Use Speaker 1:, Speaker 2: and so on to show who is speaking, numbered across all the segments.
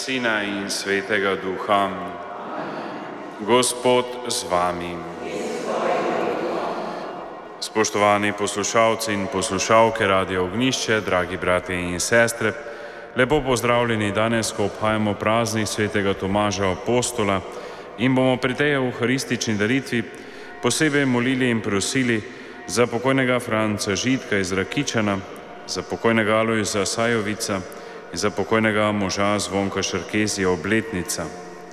Speaker 1: Sina in Svetega Duha. Gospod z vami. Spoštovani poslušalci in poslušalke Radia Ognjišče, dragi bratje in sestre, lepo pozdravljeni danes, ko obhajamo praznik svetega Tomaža Apostola in bomo pri tej evharistični daritvi posebej molili in prosili za pokojnega Franca Židka iz Rakičana, za pokojnega Alojza Sajovica in za pokojnega moža Zvonka Šarkezija Obletnica.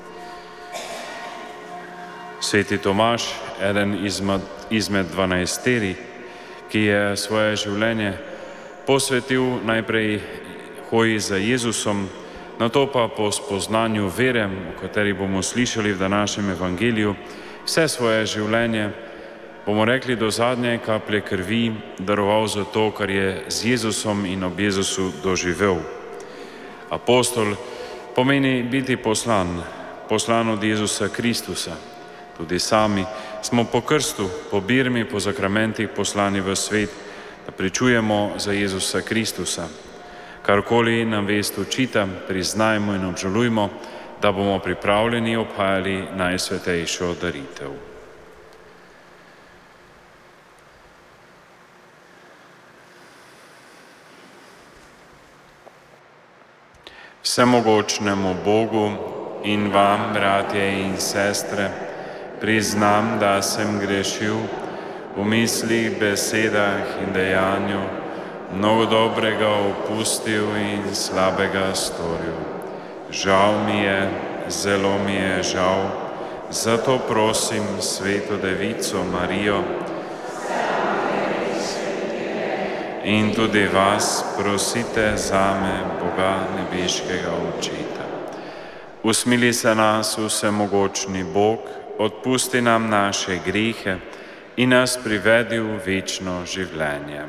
Speaker 1: Sveti Tomaž, eden izmed 12, ki je svoje življenje posvetil najprej hoji za Jezusom, nato pa po spoznanju vere, o kateri bomo slišali v današnjem evangeliju, vse svoje življenje, bomo rekli do zadnje kaplje krvi, daroval za to, kar je z Jezusom in ob Jezusu doživel. Apostol pomeni biti poslan od Jezusa Kristusa. Tudi sami smo po krstu, po birmi, po zakramentih poslani v svet, da pričujemo za Jezusa Kristusa. Karkoli nam vest učita, priznajmo in obžalujmo, da bomo pripravljeni obhajali najsvetejšo daritev. Vsemogočnemu Bogu in vam, bratje in sestre, priznam, da sem grešil v mislih, besedah in dejanju, mnogo dobrega opustil in slabega storil. Žal mi je, zelo mi je žal, zato prosim Sveto Devico Marijo in tudi vas prosite zame, Boga nebeškega Očeta. Usmili se nas, vsemogočni Bog, odpusti nam naše grehe in nas privedi v večno življenje.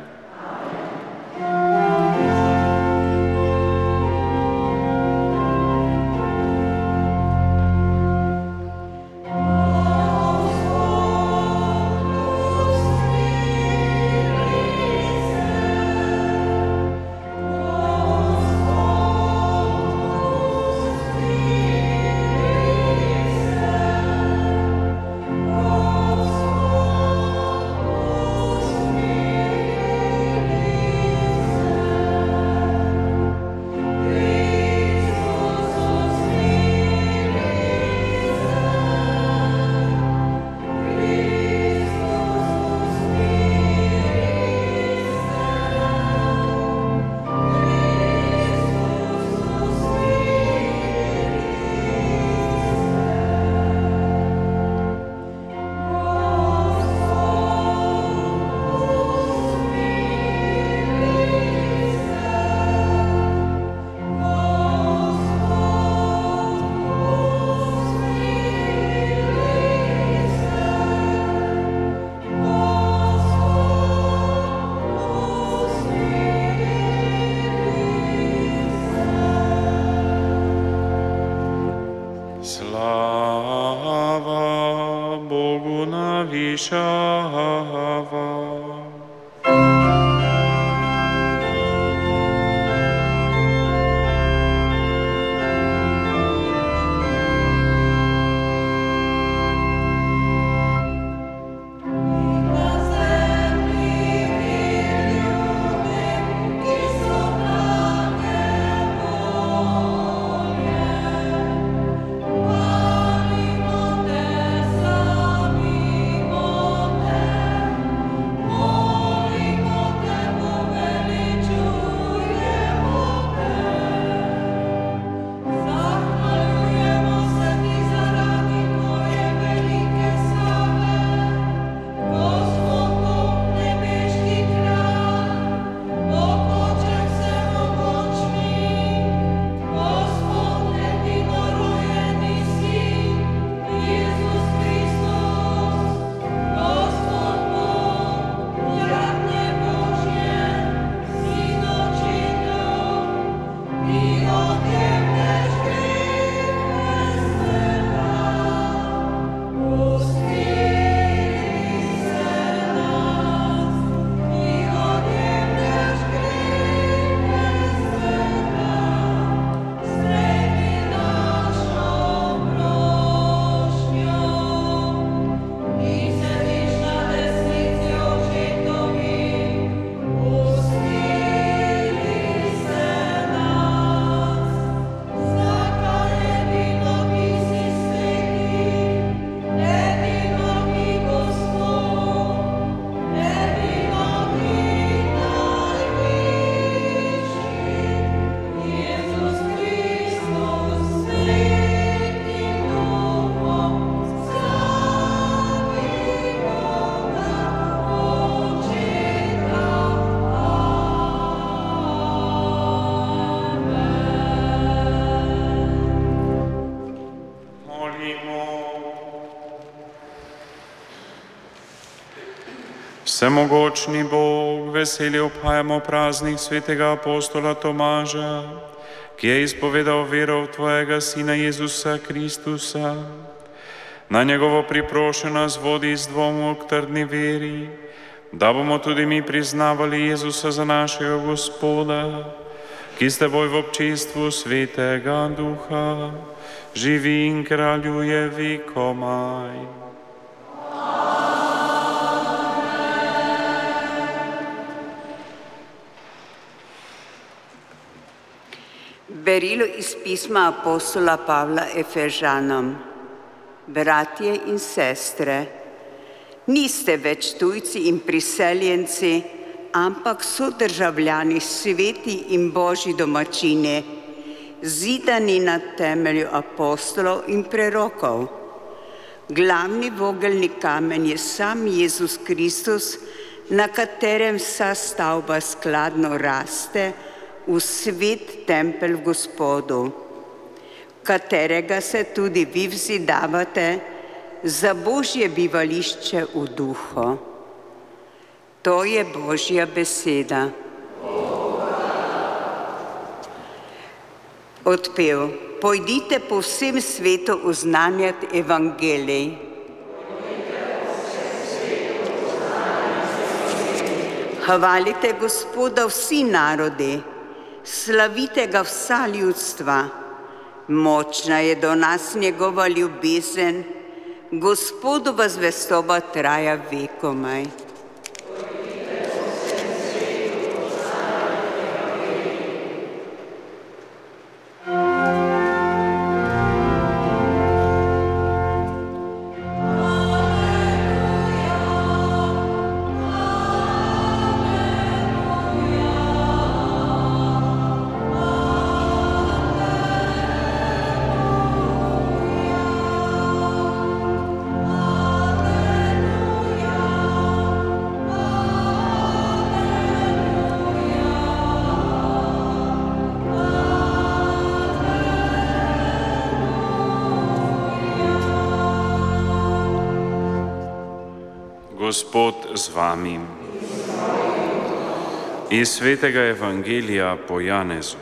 Speaker 1: Vsemogočni Bog, veseli obhajamo praznik svetega apostola Tomaža, ki je izpovedal vero v tvojega Sina Jezusa Kristusa. Na njegovo priprošen nas vodi iz dvomov k trdni veri, da bomo tudi mi priznavali Jezusa za našega Gospoda, ki s teboj v občinstvu Svetega Duha živi in kraljuje vekomaj.
Speaker 2: Berilo iz pisma apostola Pavla Efežanom. Bratje in sestre, niste več tujci in priseljenci, ampak sodržavljani, sveti in božji domačini, zidani na temelju apostolov in prerokov. Glavni vogelni kamen je sam Jezus Kristus, na katerem vsa stavba skladno raste v svet tempelj v Gospodu, katerega se tudi vi vzidavate za Božje bivališče v duhu. To je Božja beseda. Odpev: Pojdite po vsem svetu oznanjati evangelij. Hvalite Gospoda vsi narodi, slavite ga vsa ljudstva. Močna je do nas njegova ljubezen, Gospodova zvestoba traja vekomaj.
Speaker 1: Gospod z vami. Iz svetega evangelija po Janezu.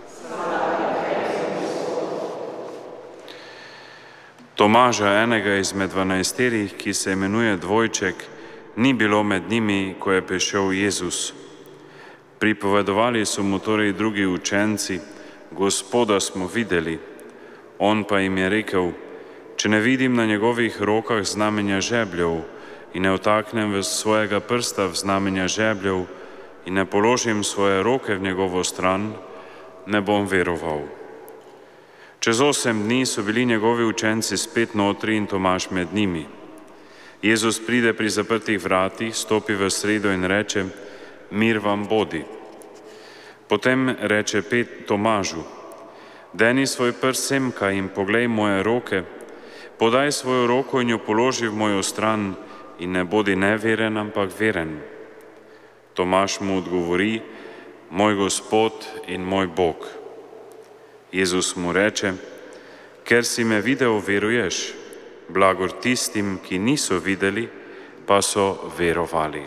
Speaker 1: Tomaža, enega izmed 12, ki se imenuje Dvojček, ni bilo med njimi, ko je prišel Jezus. Pripovedovali so mu torej drugi učenci: Gospoda smo videli. On pa jim je rekel: če ne vidim na njegovih rokah znamenja žebljev in ne vtaknem v svojega prsta v znamenja žebljev in ne položim svoje roke v njegovo stran, ne bom veroval. Čez 8 dni so bili njegovi učenci spet notri in Tomaž med njimi. Jezus pride pri zaprtih vratih, stopi v sredo in reče: mir vam bodi. Potem reče Tomažu: deni svoj prst semka in poglej moje roke, podaj svojo roko in jo položi v mojo stran in ne bodi neveren, ampak veren. Tomaž mu odgovori: moj Gospod in moj Bog. Jezus mu reče: ker si me videl, veruješ. Blagor tistim, ki niso videli, pa so verovali.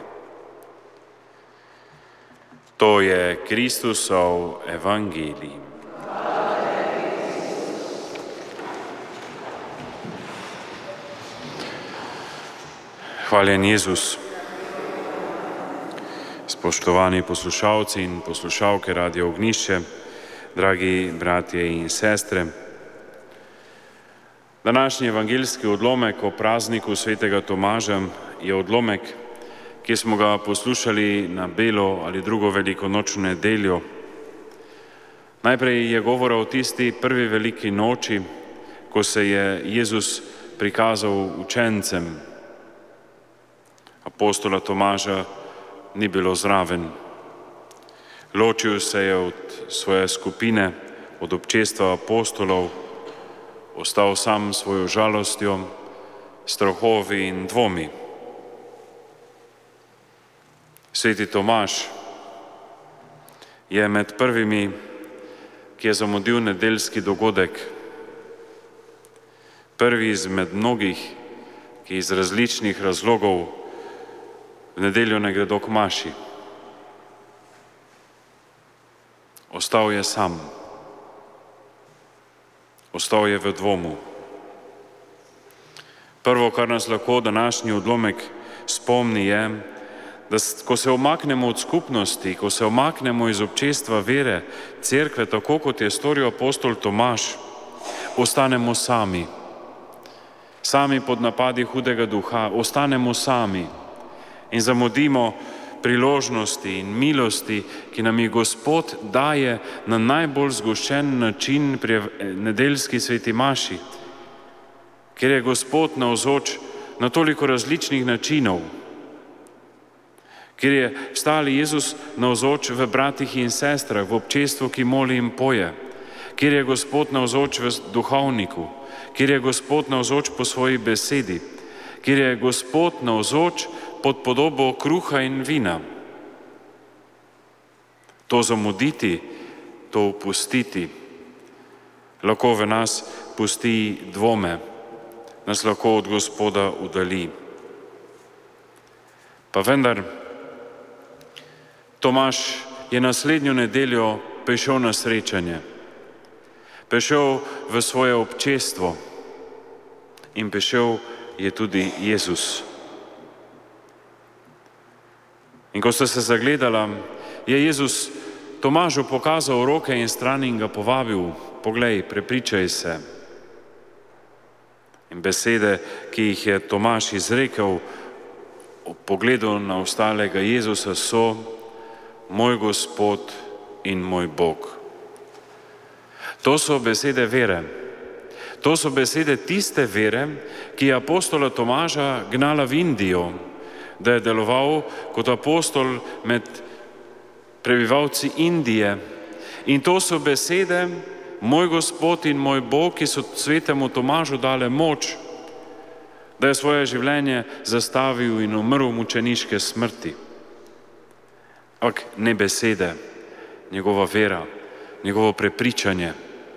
Speaker 1: To je Kristusov evangelij. Hvaljen Jezus. Spoštovani poslušalci in poslušalke Radio Ognjišče, dragi bratje in sestre, današnji evangeljski odlomek o prazniku svetega Tomaža je odlomek, ki smo ga poslušali na belo ali drugo velikonočno nedeljo. Najprej je govora o tisti prvi veliki noči, ko se je Jezus prikazal učencem. Apostola Tomaža ni bilo zraven. Ločil se je od svoje skupine, od občestva apostolov, ostal sam s svojo žalostjo, strahovi in dvomi. Sveti Tomaž je med prvimi, ki je zamudil nedeljski dogodek. Prvi izmed mnogih, ki iz različnih razlogov v nedeljo ne gredo k maši. Ostal je sam. Ostal je v dvomu. Prvo, kar nas lahko današnji odlomek spomni, je, da ko se omaknemo od skupnosti, ko se omaknemo iz občestva vere, cerkve, tako kot je storil apostol Tomaž, ostanemo sami. Sami pod napadi hudega duha, ostanemo sami in zamudimo priložnosti in milosti, ki nam jih Gospod daje na najbolj zgoščen način pri nedeljski sveti maši, kjer je Gospod navzoč na toliko različnih načinov, kjer je stali Jezus navzoč v bratih in sestrah, v občestvu, ki moli in poje, kjer je Gospod navzoč v duhovniku, kjer je Gospod navzoč po svoji besedi, kjer je Gospod navzoč pod podobo kruha in vina. To zamuditi, to opustiti, lahko v nas pusti dvome, nas lahko od Gospoda udalji. Pa vendar, Tomaž je naslednjo nedeljo prišel na srečanje, prišel v svoje občestvo in prišel je tudi Jezus. In ko sta se zagledala, je Jezus Tomažu pokazal roke in strani in ga povabil: poglej, prepričaj se. In besede, ki jih je Tomaž izrekel ob pogledu na ostalega Jezusa, so: moj Gospod in moj Bog. To so besede vere. To so besede tiste vere, ki je apostola Tomaža gnala v Indijo, da je deloval kot apostol med prebivalci Indije. In to so besede: moj Gospod in moj Bog, ki so svetemu Tomažu dale moč, da je svoje življenje zastavil in umrl mučeniške smrti. Ampak ne besede, njegova vera, njegovo prepričanje,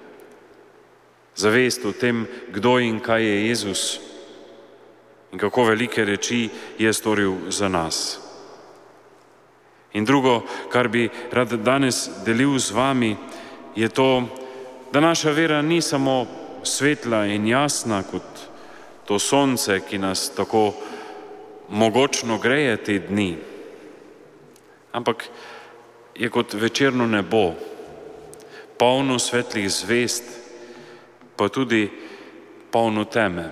Speaker 1: zavest o tem, kdo in kaj je Jezus in kako velike reči je storil za nas. In drugo, kar bi rad danes delil z vami, je to, da naša vera ni samo svetla in jasna kot to sonce, ki nas tako mogočno greje te dni, ampak je kot večerno nebo, polno svetlih zvezd, pa tudi polno teme.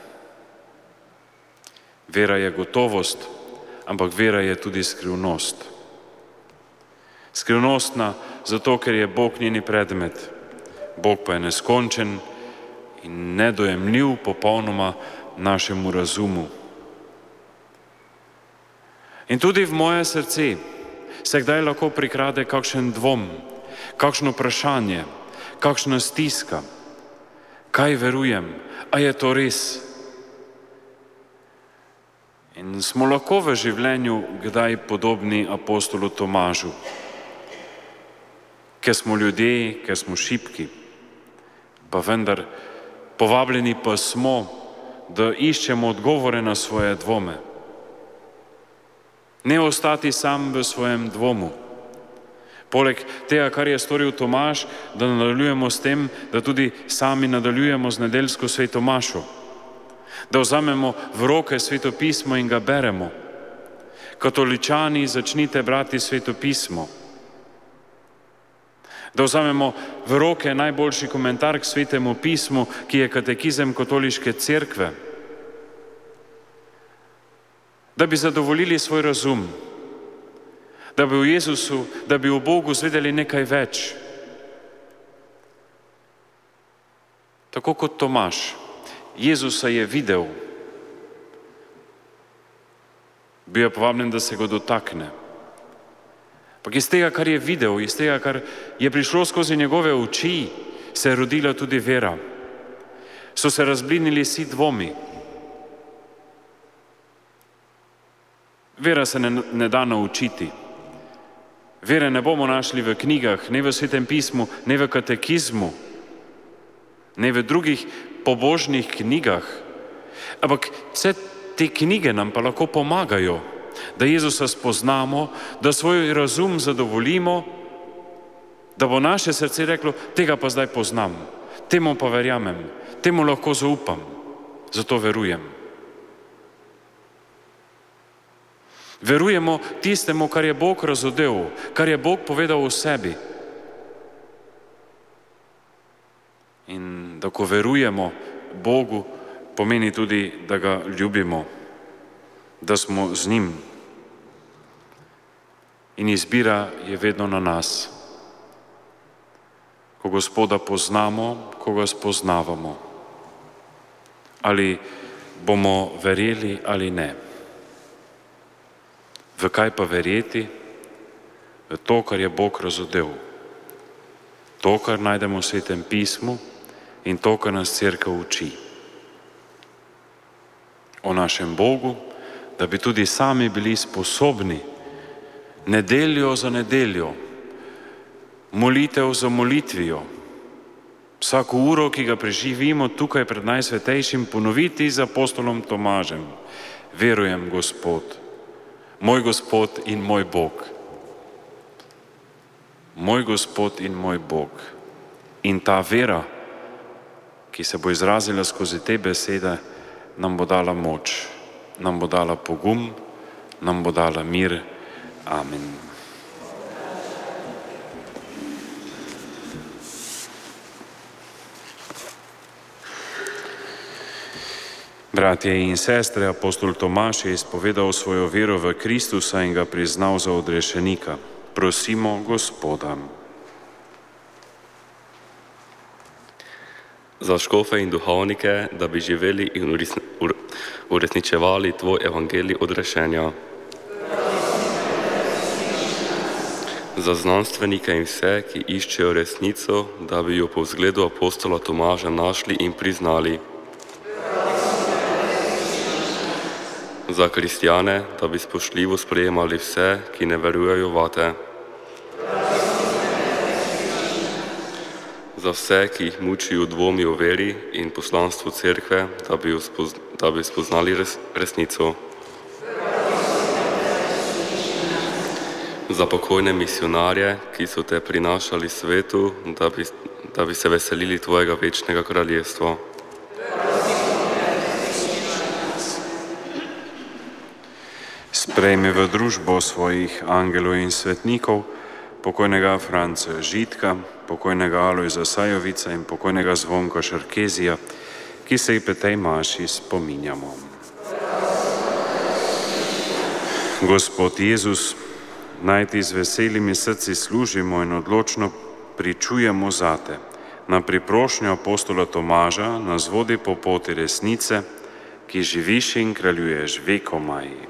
Speaker 1: Vera je gotovost, ampak vera je tudi skrivnost. Skrivnostna zato, ker je Bog njeni predmet. Bog pa je neskončen in nedojemljiv popolnoma našemu razumu. In tudi v moje srce se kdaj lahko prikrade kakšen dvom, kakšno vprašanje, kakšna stiska. Kaj verujem? A je to res? In smo lahko v življenju kdaj podobni apostolu Tomažu, ker smo ljudje, ker smo šibki, pa vendar povabljeni pa smo, da iščemo odgovore na svoje dvome. Ne ostati sam v svojem dvomu. Poleg tega, kar je storil Tomaž, da nadaljujemo s tem, da tudi sami nadaljujemo z nedeljsko sveto mašo. Da vzamemo v roke sveto pismo in ga beremo. Katoličani, začnite brati sveto pismo. Da vzamemo v roke najboljši komentar k svetemu pismu, ki je katekizem katoliške cerkve. Da bi zadovoljili svoj razum, da bi o Jezusu, da bi o Bogu zvedeli nekaj več. Tako kot Tomaž, Jezusa je videl, bil je povabljen, da se ga dotakne. Ampak iz tega, kar je videl, iz tega, kar je prišlo skozi njegove oči, se je rodila tudi vera. So se razblinili vsi dvomi. Vera se ne da naučiti. Vere ne bomo našli v knjigah, ne v svetem pismu, ne v katekizmu, ne v drugih pobožnih knjigah. Ampak vse te knjige nam pa lahko pomagajo, da Jezusa spoznamo, da svoj razum zadovoljimo, da bo naše srce reklo, tega pa zdaj poznam, temu pa verjamem, temu lahko zaupam, zato verujem. Verujemo tistemu, kar je Bog razodel, kar je Bog povedal o sebi. In da ko verujemo Bogu, pomeni tudi, da ga ljubimo, da smo z njim. In izbira je vedno na nas. Ko Gospoda poznamo, ko ga spoznavamo. Ali bomo verjeli ali ne. V kaj pa verjeti? V to, kar je Bog razodel. To, kar najdemo v Svetem pismu in to, kar nas Cerkev uči. O našem Bogu, da bi tudi sami bili sposobni nedeljo za nedeljo, molitev za molitvijo, vsako uro, ki ga preživimo tukaj pred Najsvetejšim, ponoviti z apostolom Tomažem. Verujem, Gospod, moj Gospod in moj Bog. Moj Gospod in moj Bog. In ta vera, ki se bo izrazila skozi te besede, nam bo dala moč, nam bo dala pogum, nam bo dala mir. Amen. Bratje in sestre, apostol Tomaž je izpovedal svojo vero v Kristusa in ga priznal za odrešenika. Prosimo Gospoda.
Speaker 3: Za škofe in duhovnike, da bi živeli in uresničevali tvoj evangelij odrešenja. Za znanstvenike in vse, ki iščejo resnico, da bi jo po vzgledu apostola Tomaža našli in priznali. Za kristjane, da bi spoštljivo sprejemali vse, ki ne verujejo vate. Za vse, ki jih mučijo dvomi o veri in poslanstvu cerkve, da bi spoznali resnico. Za pokojne misionarje, ki so te prinašali svetu, da bi se veselili tvojega večnega kraljestva.
Speaker 1: Sprejmi v družbo svojih angelov in svetnikov pokojnega Franca Žitka, pokojnega Alojza Sajovica in pokojnega Zvonka Šarkezija, ki se jih pri tej maši spominjamo. Gospod Jezus, naj ti z veselimi srci služimo in odločno pričujemo zate. Na priprošnjo apostola Tomaža nas vodi po poti resnice, ki živiš in kraljuješ vekomaj.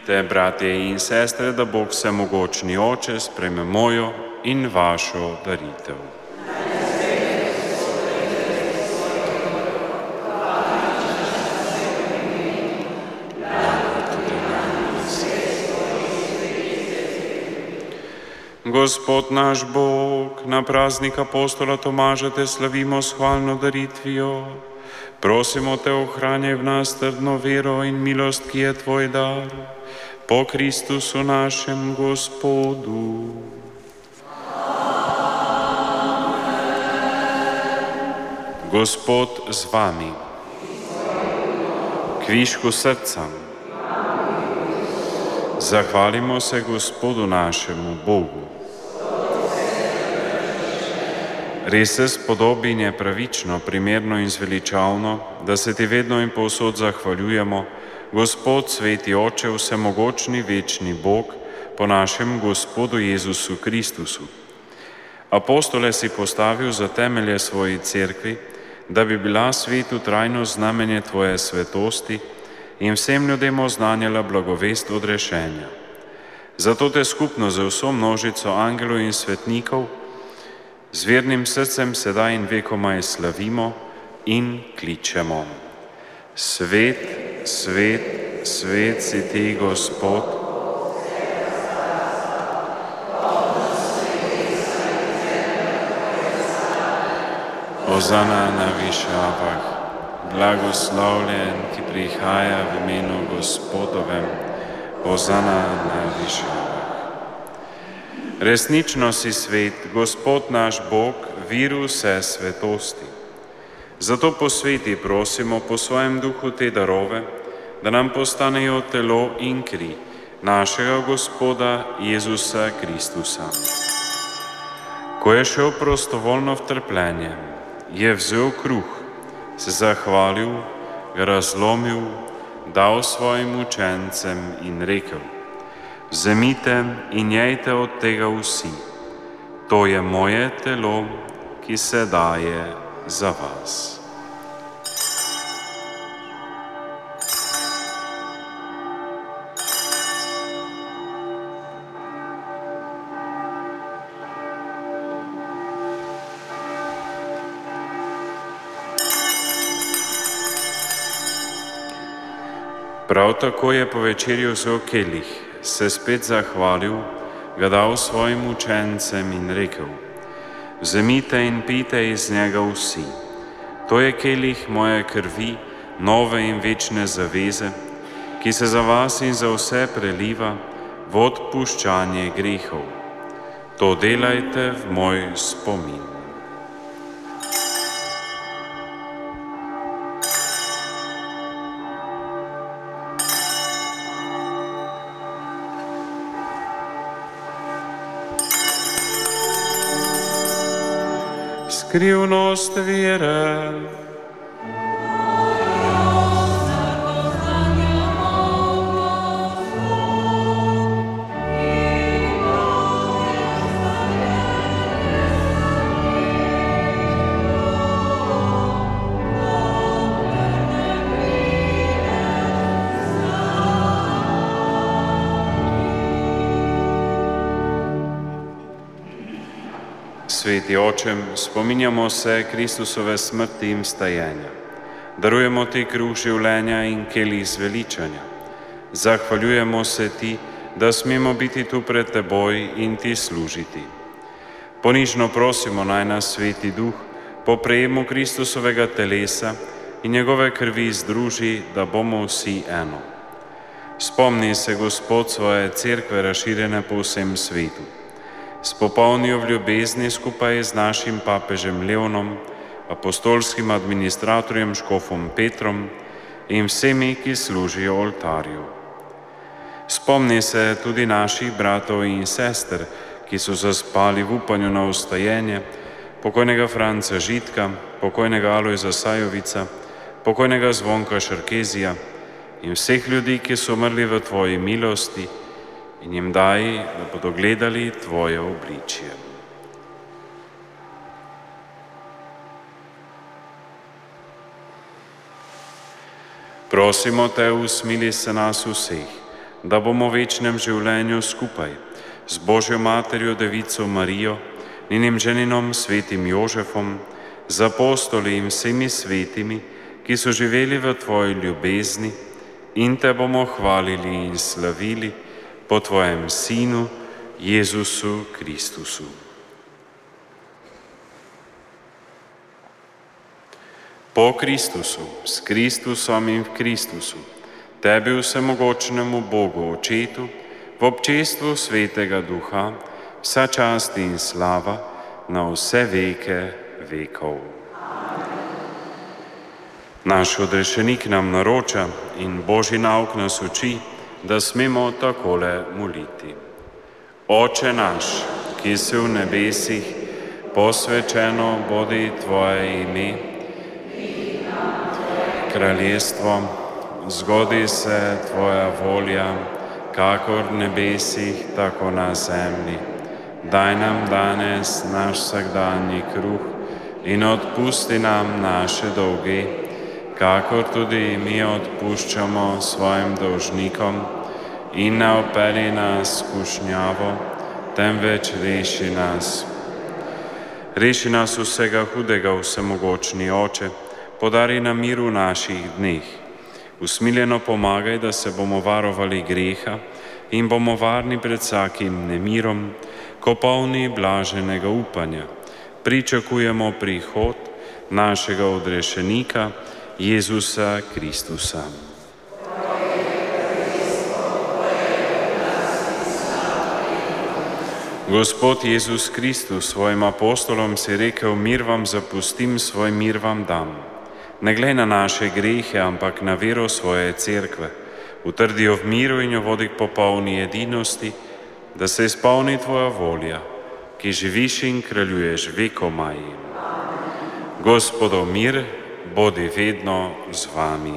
Speaker 1: Vidite, bratje in sestre, da Bog Vsemogočni Oče sprejme mojo in vašo daritev. Gospod naš Bog, na praznik apostola Tomaža te slavimo s hvalno daritvijo. Prosimo te, ohranjaj v nas trdno vero in milost, ki je tvoj dar. Po Kristusu našem Gospodu. Gospod z vami. Kvišku srca. Zahvalimo se Gospodu našemu Bogu. Res se spodobi in je pravično, primerno in zveličavno, da se ti vedno in povsod zahvaljujemo, Gospod, sveti Oče, vsemogočni, večni Bog, po našem Gospodu Jezusu Kristusu. Apostole si postavil za temelje svoji cerkvi, da bi bila svetu trajno znamenje tvoje svetosti in vsem ljudem oznanjala blagovest odrešenja. Zato te skupno z vso množico angelov in svetnikov z vernim srcem sedaj in vekomaj slavimo in kličemo. Svet, svet, svet si ti, Gospod. Hozana na višavah, blagoslovljen, ki prihaja v imenu Gospodovem. Hozana na višavah. Resnično si svet, Gospod naš Bog, vir vse svetosti. Zato posveti, prosimo, po svojem duhu te darove, da nam postanejo telo in kri našega Gospoda Jezusa Kristusa. Ko je šel prostovoljno v trpljenje, je vzel kruh, se zahvalil, ga razlomil, dal svojim učencem in rekel: Vzemite in jejte od tega vsi. To je moje telo, ki se daje za vas. Prav tako je po večerju vzel kelih, se spet zahvalil, ga dal svojim učencem in rekel: Vzemite in pijte iz njega vsi. To je kelih moje krvi, nove in večne zaveze, ki se za vas in za vse preliva v odpuščanje grehov. To delajte v moj spomin. Skrivnost vere. Sveti Oče, spominjamo se Kristusove smrti in vstajenja. Darujemo ti kruh življenja in kelih zveličanja. Zahvaljujemo se ti, da smemo biti tu pred teboj in ti služiti. Ponižno prosimo, naj nas Sveti Duh po prejemu Kristusovega telesa in njegove krvi združi, da bomo vsi eno. Spomni se, Gospod, svoje cerkve razširjene po vsem svetu. Spopolnijo v ljubezni skupaj z našim papežem Leonom, apostolskim administratorjem škofom Petrom in vsemi, ki služijo oltarju. Spomni se tudi naših bratov in sester, ki so zaspali v upanju na vstajenje, pokojnega Franca Žitka, pokojnega Alojza Sajovica, pokojnega Zvonka Šarkezija in vseh ljudi, ki so umrli v tvoji milosti, in jim daj, da bodo gledali tvoje obličje. Prosimo te, usmili se nas vseh, da bomo v večnem življenju skupaj z Božjo materjo Devico Marijo, njenim ženinom svetim Jožefom, z apostoli in vsemi svetimi, ki so živeli v Tvoji ljubezni, in Te bomo hvalili in slavili po Tvojem Sinu, Jezusu Kristusu. Po Kristusu, s Kristusom in v Kristusu, Tebi vsemogočnemu Bogu Očetu, v občestvu Svetega Duha, vsa čast in slava na vse veke vekov. Naš odrešenik nam naroča in Božji nauk nas uči, da smemo takole moliti. Oče naš, ki si v nebesih, posvečeno bodi Tvoje ime, kraljestvo, zgodi se Tvoja volja, kakor v nebesih, tako na zemlji. Daj nam danes naš vsakdanji kruh in odpusti nam naše dolge, kakor tudi mi odpuščamo svojim dolžnikom, in ne vpelji nas v skušnjavo, temveč reši nas. Reši nas vsega hudega, vsemogočni Oče, podari nam mir v naših dneh. Usmiljeno pomagaj, da se bomo varovali greha in bomo varni pred vsakim nemirom, ko polni blaženega upanja pričakujemo prihod našega odrešenika, Jezusa Kristusa. Gospod Jezus Kristus svojim apostolom si rekel: mir vam zapustim, svoj mir vam dam. Ne glej na naše grehe, ampak na vero svoje cerkve. Utrdi jo v miru in jo vodi k popolni edinosti, da se izpolni Tvoja volja, ki živiš in kraljuješ vekomaj. Gospodov mir bodi vedno z vami.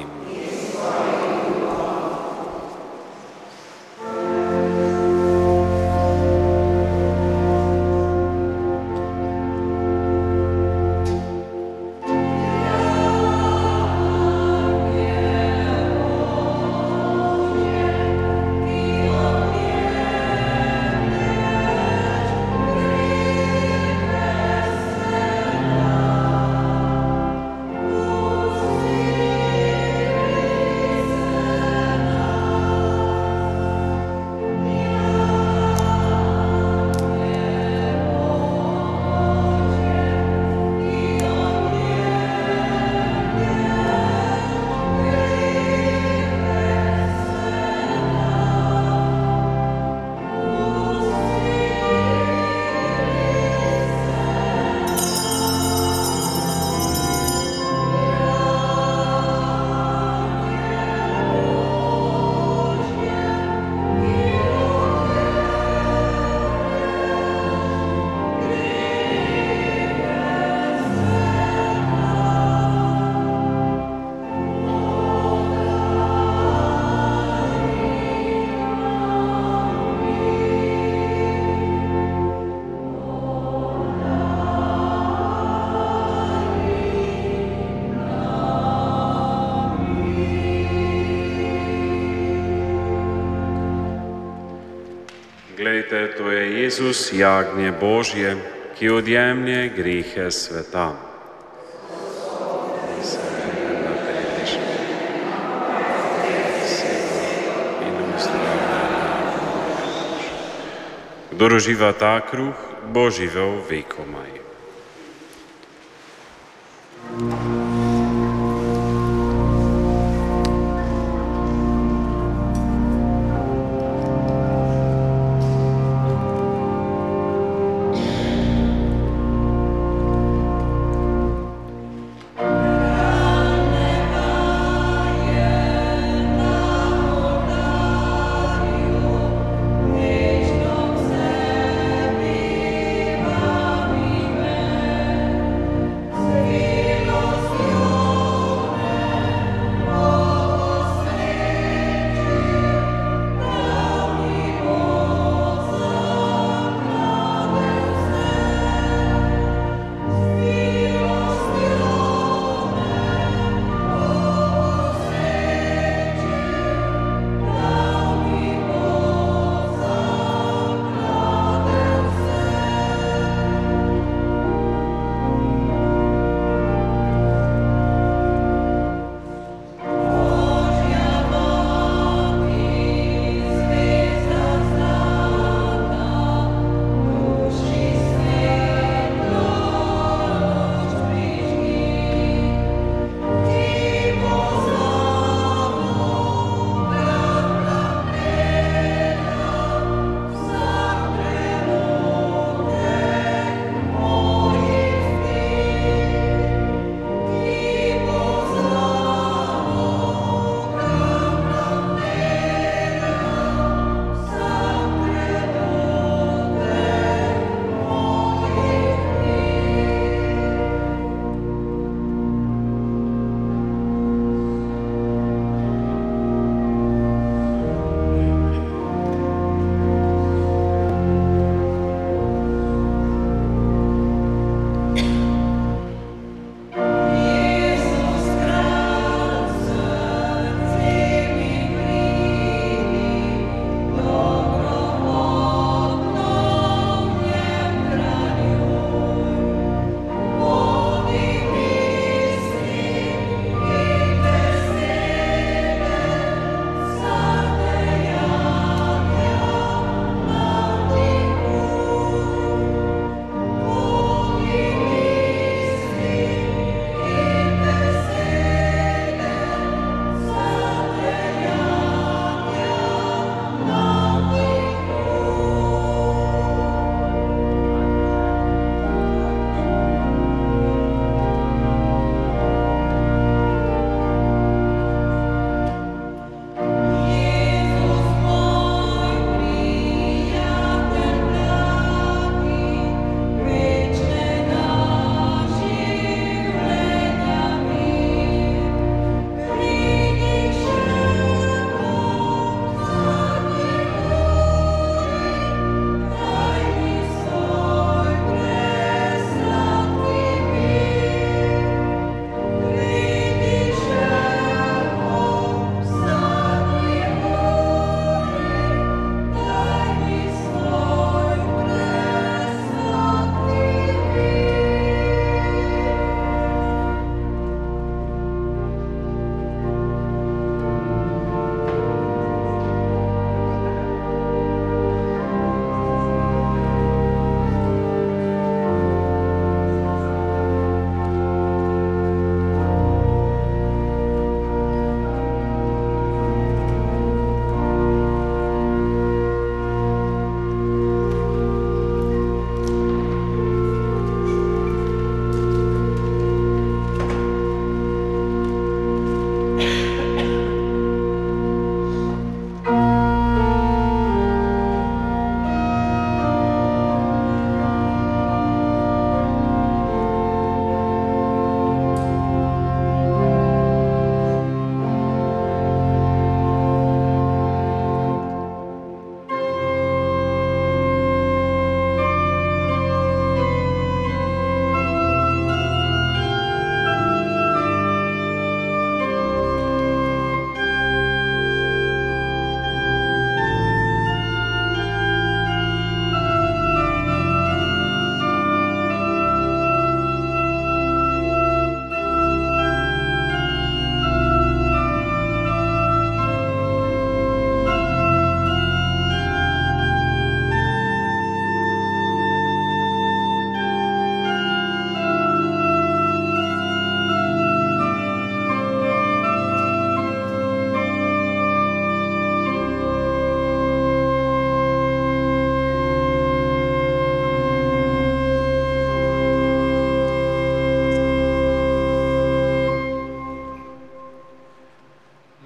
Speaker 1: Glejte, to je Jezus, jagnje Božje, ki odjemlje grehe sveta. Kdor uživa ta kruh, bo živel vekomaj.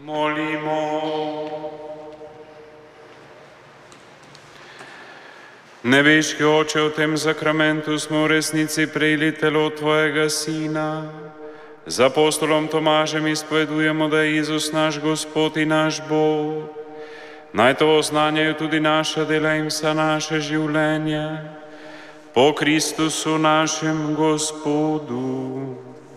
Speaker 1: Molimo. Nebeški Oče, v tem zakramentu smo v resnici prejeli telo Tvojega Sina. Z apostolom Tomažem izpovedujemo, da je Jezus naš Gospod in naš Bog. Naj to oznanjajo tudi naša dela in vsa naše življenje. Po Kristusu našem Gospodu.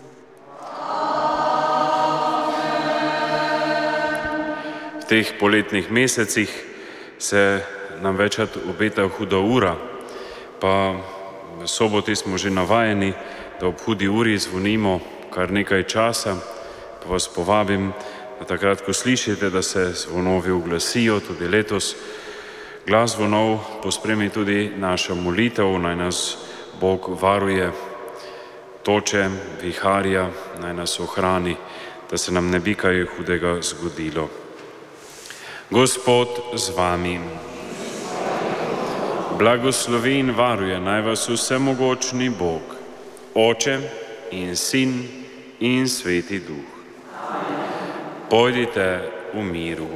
Speaker 1: V teh poletnih mesecih se nam večkrat obeta huda ura, pa v soboti smo že navajeni, da ob hudi uri zvonimo kar nekaj časa, pa vas povabim, da takrat, ko slišite, da se zvonovi uglasijo, tudi letos, glas zvonov pospremi tudi naša molitev, naj nas Bog varuje toče, viharja, naj nas ohrani, da se nam ne bi kaj hudega zgodilo. Gospod z vami. Blagoslovi in varuje naj vas vsemogočni Bog, Oče in Sin in Sveti Duh. Pojdite v miru.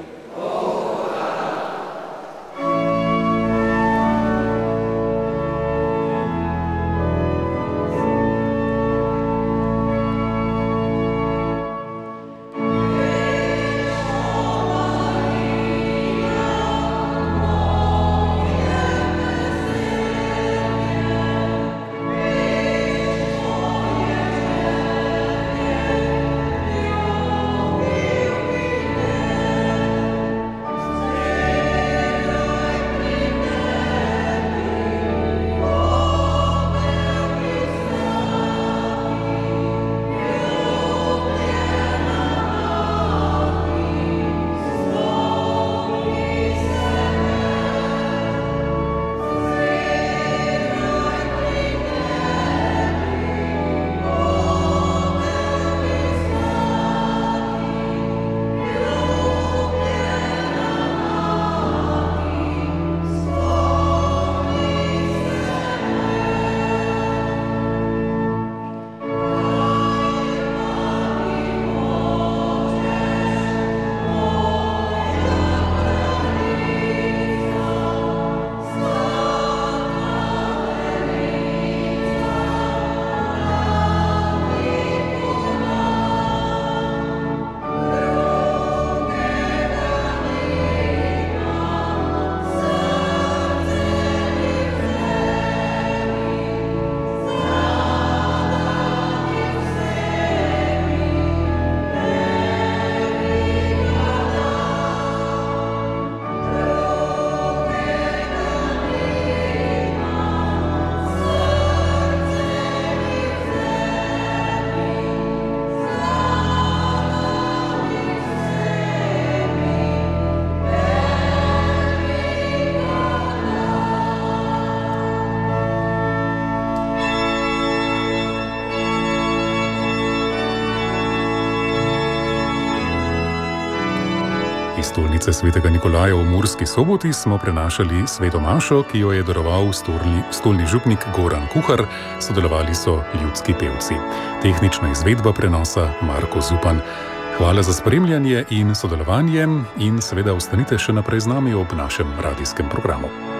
Speaker 4: Iz stolnice svetega Nikolaja v Murski Soboti smo prenašali sveto mašo, ki jo je daroval stolni župnik Goran Kuhar, sodelovali so ljudski pevci. Tehnična izvedba prenosa Marko Zupan. Hvala za spremljanje in sodelovanje in seveda ostanite še naprej z nami ob našem radijskem programu.